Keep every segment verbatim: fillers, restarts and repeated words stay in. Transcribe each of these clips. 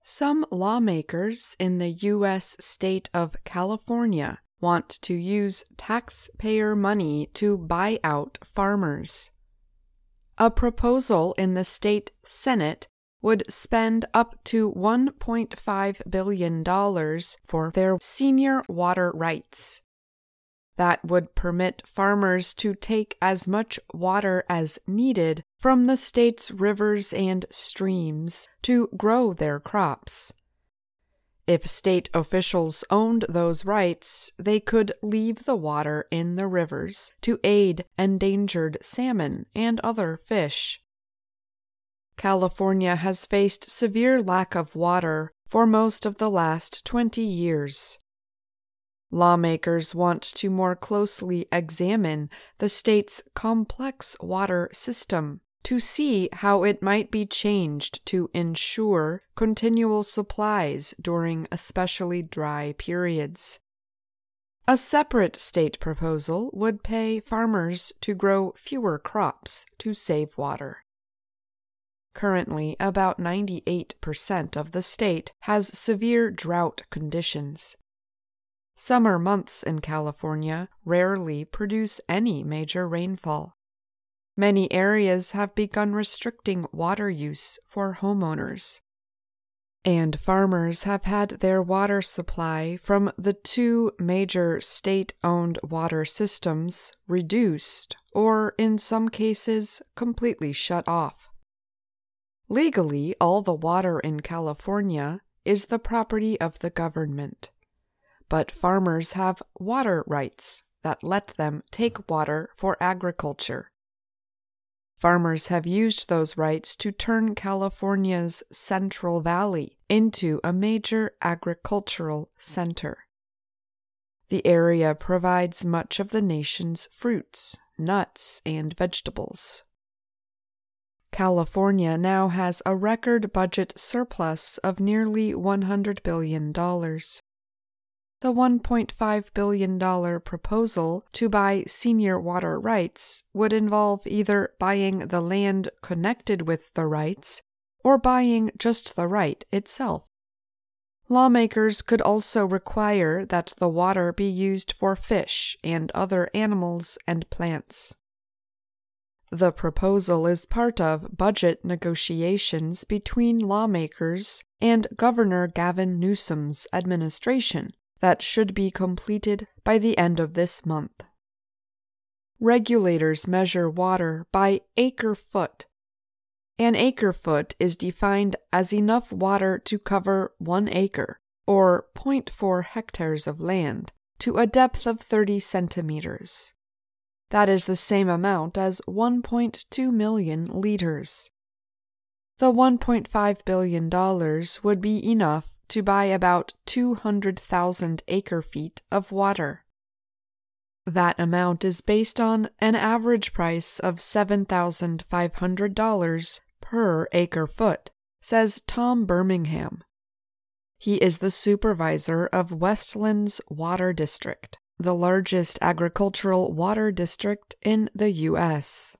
Some lawmakers in the U S state of California want to use taxpayer money to buy out farmers. A proposal in the state Senate would spend up to one point five billion dollars for their senior water rights. That would permit farmers to take as much water as needed from the state's rivers and streams to grow their crops. If state officials owned those rights, they could leave the water in the rivers to aid endangered salmon and other fish. California has faced severe lack of water for most of the last twenty years. Lawmakers want to more closely examine the state's complex water system to see how it might be changed to ensure continual supplies during especially dry periods. A separate state proposal would pay farmers to grow fewer crops to save water. Currently, about ninety-eight percent of the state has severe drought conditions. Summer months in California rarely produce any major rainfall. Many areas have begun restricting water use for homeowners. And farmers have had their water supply from the two major state-owned water systems reduced or, in some cases, completely shut off. Legally, all the water in California is the property of the government. But farmers have water rights that let them take water for agriculture. Farmers have used those rights to turn California's Central Valley into a major agricultural center. The area provides much of the nation's fruits, nuts, and vegetables. California now has a record budget surplus of nearly one hundred billion dollars. The one point five billion dollars proposal to buy senior water rights would involve either buying the land connected with the rights or buying just the right itself. Lawmakers could also require that the water be used for fish and other animals and plants. The proposal is part of budget negotiations between lawmakers and Governor Gavin Newsom's administration that should be completed by the end of this month. Regulators measure water by acre-foot. An acre-foot is defined as enough water to cover one acre, or zero point four hectares of land, to a depth of thirty centimeters. That is the same amount as one point two million liters. The one point five billion dollars would be enough to buy about two hundred thousand acre-feet of water. That amount is based on an average price of seven thousand five hundred dollars per acre-foot, says Tom Birmingham. He is the supervisor of Westlands Water District, the largest agricultural water district in the U S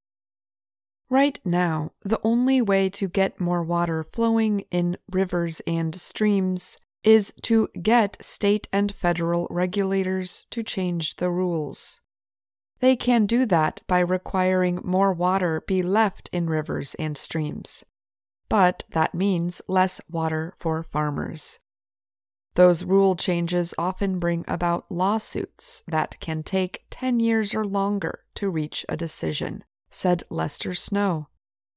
Right now, the only way to get more water flowing in rivers and streams is to get state and federal regulators to change the rules. They can do that by requiring more water be left in rivers and streams, but that means less water for farmers. Those rule changes often bring about lawsuits that can take ten years or longer to reach a decision, said Lester Snow.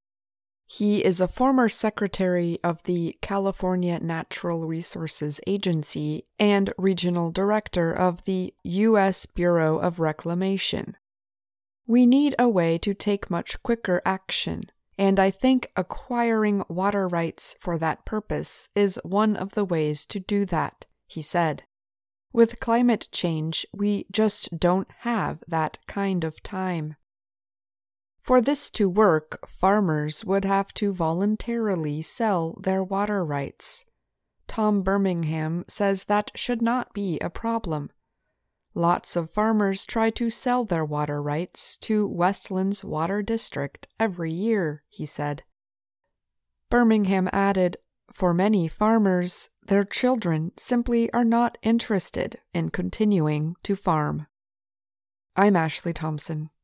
He is a former secretary of the California Natural Resources Agency and regional director of the U S Bureau of Reclamation. We need a way to take much quicker action, and I think acquiring water rights for that purpose is one of the ways to do that, he said. With climate change, we just don't have that kind of time. For this to work, farmers would have to voluntarily sell their water rights. Tom Birmingham says that should not be a problem. Lots of farmers try to sell their water rights to Westlands Water District every year, he said. Birmingham added, for many farmers, their children simply are not interested in continuing to farm. I'm Ashley Thompson.